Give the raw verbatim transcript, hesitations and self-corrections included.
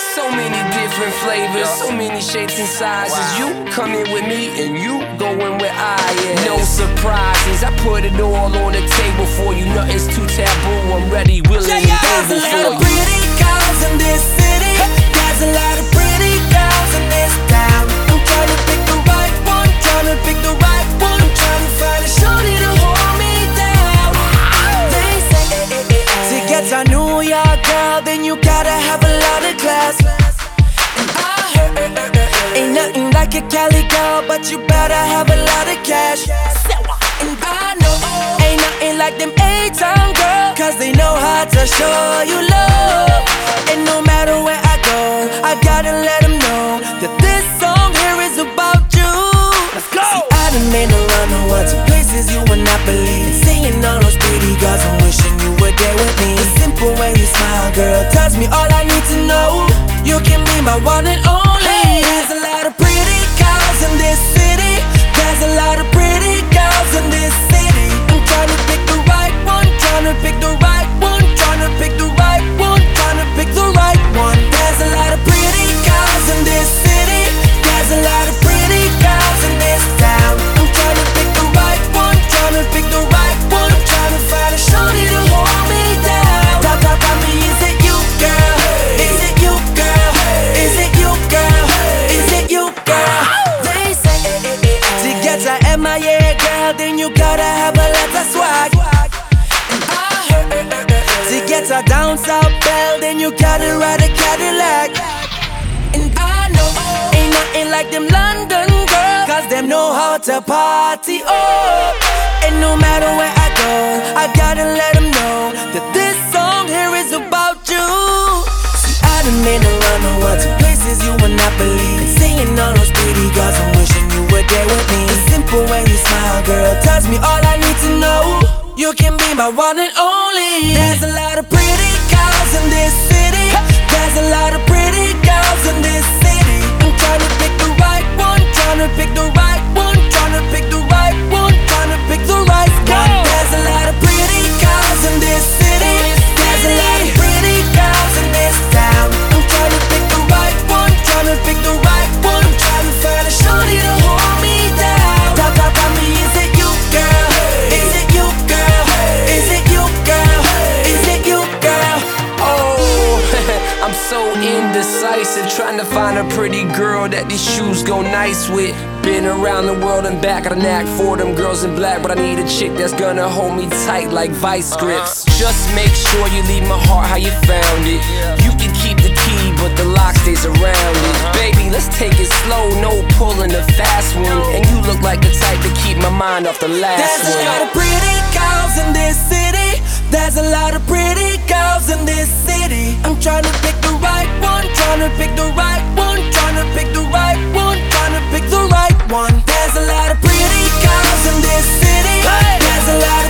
So many different flavors, so many shapes and sizes. You come in with me and you go in where I am. No surprises, I put it all on the table for you. Nothing's too taboo, I'm ready, willing, and able There's a lot for of you. pretty girls in this city. There's a lot of pretty girls in this town. I'm trying to pick the right one, trying to pick the right one. I'm trying to find a shorty to hold me down. They say eh, eh, eh, eh. To get a New York girl, then you gotta have a lot of class. And I heard eh, eh, eh, eh. Ain't nothing like a Cali girl, but you better have a lot of cash. And I know ain't nothing like them A-Town girls, cause they know how to show you love. And no matter where I go, I gotta let them know that this song here is about you. Let's go! See, I done been around the world to places you would not believe. And seeing all those pretty girls, I'm wishing you were there with me. The simple way you smile, girl, tells me all I need to know. You can be my one and only. There's a lot of pretty girls in this city. There's a lot of pretty girls in this city. I'm trying to pick the right one, trying to pick the right one, trying to pick the right one, trying to pick the right one. There's a lot of pretty girls in this city. There's a lot of pretty girls in this town. I'm trying to pick the right one, trying to pick the right one. I'm trying to find a shorty to hold me down. Tell, tell, tell me, is it you, girl? Is it you, girl? Is it you, girl? Is it you, girl? They say eh, eh, eh, eh. To get a M I A girl, then you gotta have a lot of swag. And I heard eh, eh, eh, eh. To get a down south belle, then you gotta ride a Cadillac. And I know ain't nothing like them London girls, cause them know how to party, oh. And no matter where I go, I gotta let them know that this song here is about you. See, I done been around the world to places you would not believe. And seeing all those pretty girls, I'm wishing you were there with me. The simple way you smile, girl, tells me all I need to know. You can be my one and only. There's a lot of pretty girls in this city. There's a lot of pretty girls in this city. I'm trying to pick the right one, trying to pick the right one, trying to pick the right one, trying to pick the right one. There's a lot of pretty girls in this city. There's a lot of pretty girls in this town. I'm trying to pick the right one, trying to pick the right one. I'm trying to find a shorty to hold me down. Tell, tell, tell me, is it you, girl? Is it you, girl? Is it you, girl? Is it you, girl? Oh, I'm so indecisive, trying to find a pretty girl that these shoes go nice with. Been around the world and back, got a knack for them girls in black, but I need a chick that's gonna hold me tight like vice grips. Just make sure you leave my heart how you found it. You can keep the key, but the lock stays around it. Baby, let's take it slow, no pulling a fast one. And you look like the type to keep my mind off the last There's one. a lot of pretty girls in this city. There's a lot of pretty girls in this city. I'm trying to pick the right one, trying to pick the right one, trying to pick the right one, trying to pick the right one. There's a lot of pretty girls in this city. There's a lot of